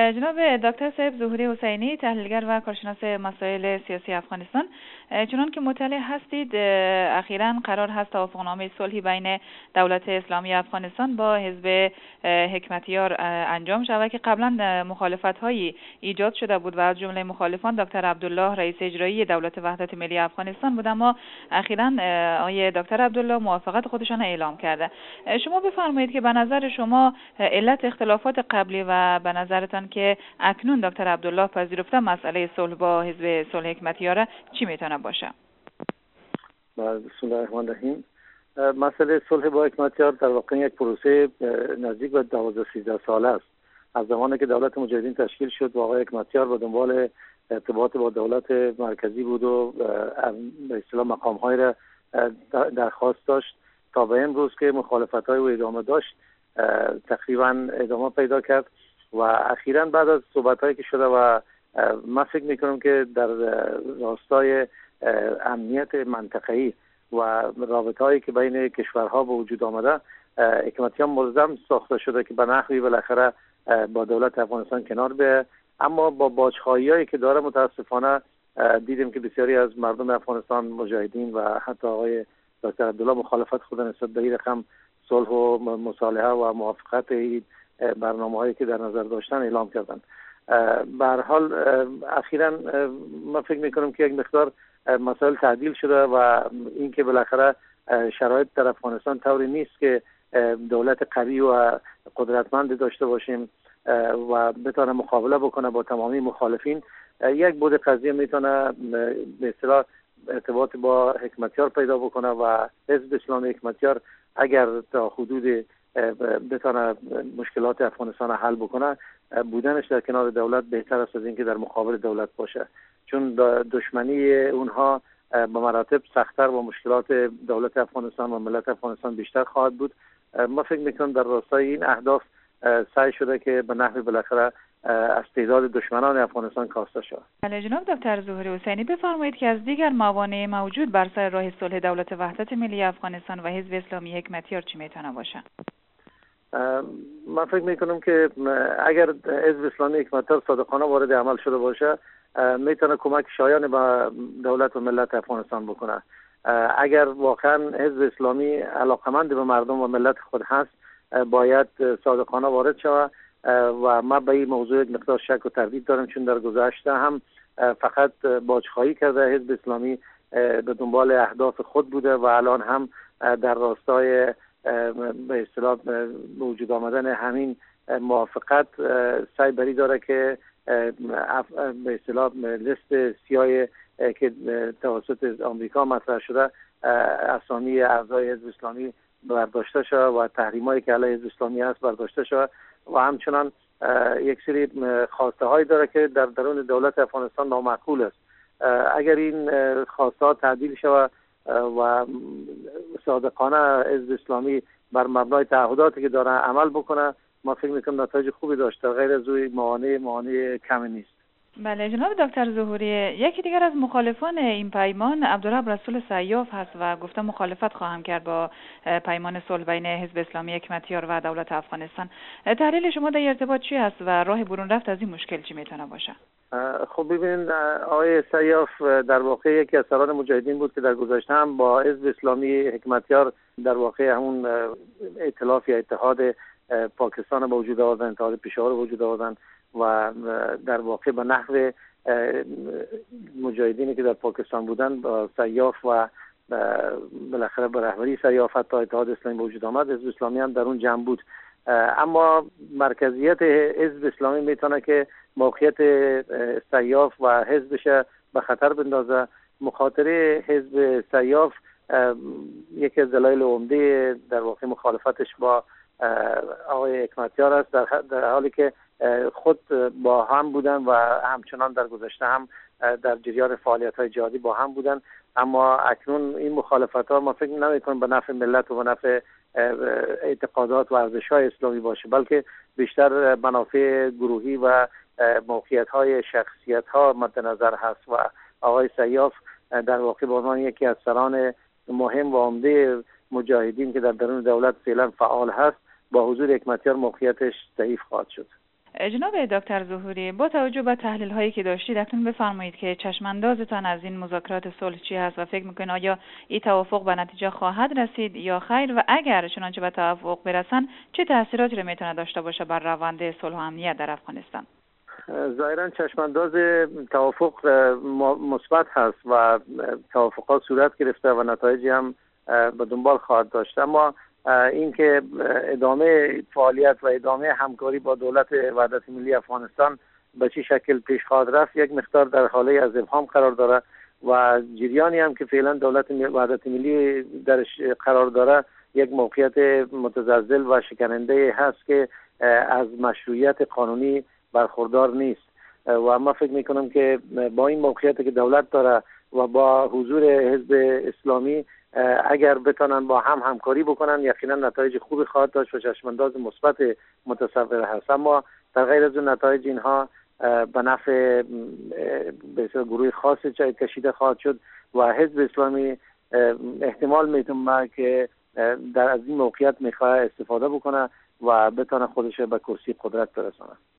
جناب دکتر صاحب ظهوری حسینی، تحلیلگر و کارشناس مسائل سیاسی افغانستان، چنان که مطلع هستید اخیراً قرار هست توافقنامه صلحی بین دولت اسلامی افغانستان با حزب حکمتیار انجام شود که قبلا مخالفت‌هایی ایجاد شده بود و از جمله مخالفان دکتر عبدالله رئیس اجرایی دولت وحدت ملی افغانستان بود، اما اخیراً آقای دکتر عبدالله موافقت خودشان اعلام کرده. شما بفرمایید که به نظر شما علت اختلافات قبلی و به نظرتان که اکنون دکتر عبدالله پذیرفته مسئله صلح با حزب صلح حکمتیار چی میتونه باشه؟ بسم الله الرحمن الرحیم. مسئله صلح با حکمتیار در واقع یک پروسه نزدیک به 12-13 ساله است. از زمانی که دولت مجاهدین تشکیل شد و آقای حکمتیار به دنبال ارتباط با دولت مرکزی بود و به اصطلاح مقام‌های را درخواست داشت تا به امروز که مخالفت‌های او ادامه داشت تقریبا ادامه پیدا کرد و اخیراً بعد از صحبت‌هایی که شده و من فکر می‌کنم که در راستای امنیت منطقه‌ای و رابطه‌هایی که بین کشورها به وجود آمده، حکمتیار ملزم ساخته شده که به نحوی بالاخره با دولت افغانستان کنار بیاید، اما با باج‌خواهی‌هایی که داره متاسفانه دیدیم که بسیاری از مردم افغانستان، مجاهدین و حتی آقای دکتر عبدالله مخالفت خود نسبت به این رقم صلح و مصالحه و موافقت برنامه‌هایی که در نظر داشتن اعلام کردند. به هر حال اخیراً من فکر می‌کنم که یک مقدار مسائل تعدیل شده و اینکه بالاخره شرایط در افغانستان طوری نیست که دولت قوی و قدرتمند داشته باشیم و بتونه مقابله بکنه با تمامی مخالفین. یک بود قضیه میتونه به اصطلاح ارتباط با حکمتیار پیدا بکنه و حزب اسلامی حکمتیار اگر تا حدود بتونه مشکلات افغانستان حل بکنه، بودنش در کنار دولت بهتر است از اینکه در مقابل دولت باشه، چون دشمنی اونها به مراتب سخت‌تر و مشکلات دولت افغانستان و ملت افغانستان بیشتر خواهد بود. ما فکر می‌کنم در راستای این اهداف سعی شده که به نحو بالاخره از تعداد دشمنان افغانستان کاسته شود. بله جناب دکتر ظهوری حسینی، بفرمایید که از دیگر موانع موجود بر سر راه صلح دولت وحدت ملی افغانستان و حزب اسلامی حکمتیار چی میتونه باشه؟ من فکر میکنم که اگر حزب اسلامی حکمتیار صادقانه وارد عمل شده باشه، میتونه کمک شایان به دولت و ملت افغانستان بکنه. اگر واقعا حزب اسلامی علاقمند به مردم و ملت خود هست، باید صادقانه وارد شود و من به این موضوع یک مقدار شک و تردید دارم، چون در گذشته هم فقط باج‌خواهی کرده حزب اسلامی به دنبال اهداف خود بوده و الان هم در راستای به اصطلاح وجود آمدن همین موافقت سعی بری داره که به اصطلاح لیست سیاه که توسط آمریکا مطرح شده اسامی اعضای حزب اسلامی برداشته شده و تحریمایی که علیه حزب اسلامی هست برداشته شده و همچنان یک سری خواسته هایی داره که در درون دولت افغانستان نامعقول است. اگر این خواسته ها تعدیل شود و صادقانه حزب اسلامی بر مبنای تعهداتی که داره عمل بکنه، ما فکر میکنم نتایج خوبی داشته، غیر از اوی موانع کمی نیست. بله جناب دکتر ظهوری، یکی دیگر از مخالفان این پیمان عبدالرب رسول سیاف هست و گفته مخالفت خواهم کرد با پیمان صلح بین حزب اسلامی حکمتیار و دولت افغانستان. تحلیل شما در ارتباط چی هست و راه برون رفت از این مشکل چی میتونه باشه؟ خب ببینید، آقای سیاف در واقع یکی از سران مجاهدین بود که در گذشته هم با حزب اسلامی حکمتیار در واقع همون ائتلاف یا اتحاد پاکستان به وجود آوردن، اتحاد پشاور به وجود آوردن و در واقع به نحو مجاهدینی که در پاکستان بودن با سیاف و بالاخره به رهبری سیاف حتی اتحاد اسلامی به وجود آمد. حزب اسلامی هم در اون جمع بود، اما مرکزیت حزب اسلامی میتونه که موقعیت سیاف و حزبش به خطر بندازه. مخاطره حزب سیاف یکی از دلایل عمده در واقع مخالفتش با آقای حکمتیار است، در حالی که خود با هم بودن و همچنان در گذشته هم در جریان فعالیت‌های جهادی با هم بودن، اما اکنون این مخالفت‌ها ما فکر نمی‌کنم به نفع ملت و به نفع اعتقادات و ارزش‌های اسلامی باشه، بلکه بیشتر منافع گروهی و موقعیت‌های شخصیت‌ها مد نظر هست و آقای سیاف در واقع به عنوان یکی از سران مهم و عمده مجاهدین که در درون دولت فعلا فعال هست، با حضور حکمتیار موقعیتش ضعیف خواهد شد. جناب دکتر ظهوری، با توجه به تحلیل هایی که داشتید اکنون بفرمایید که چشماندازتان از این مذاکرات صلح چی هست و فکر میکنید آیا این توافق به نتیجه خواهد رسید یا خیر، و اگر چنانچه به توافق برسن چه تاثیراتی را میتونه داشته باشه بر روند صلح و امنیت در افغانستان؟ ظاهرا چشمانداز توافق مثبت هست و توافقات صورت گرفته و نتایجی هم به دنبال خواهد داشت، اما اینکه ادامه فعالیت و ادامه همکاری با دولت وحدت ملی افغانستان به چه شکل پیش خواهد رفت یک مقدار در حاله از ابهام قرار داره و جریانی هم که فعلا دولت وحدت ملی درش قرار داره یک موقعیت متزلزل و شکننده هست که از مشروعیت قانونی برخوردار نیست و ما فکر میکنم که با این موقعیتی که دولت داره و با حضور حزب اسلامی اگر بتونن با هم همکاری بکنن یقینا نتایج خوبی خواهد داشت و چشمانداز مثبت متصور هست، اما در غیر از اون نتایج اینها به نفع به گروه خاص کشیده خواهد شد و حزب اسلامی احتمال میتونه که از این موقعیت میخواد استفاده بکنه و بتونه خودش به کرسی قدرت برسونه.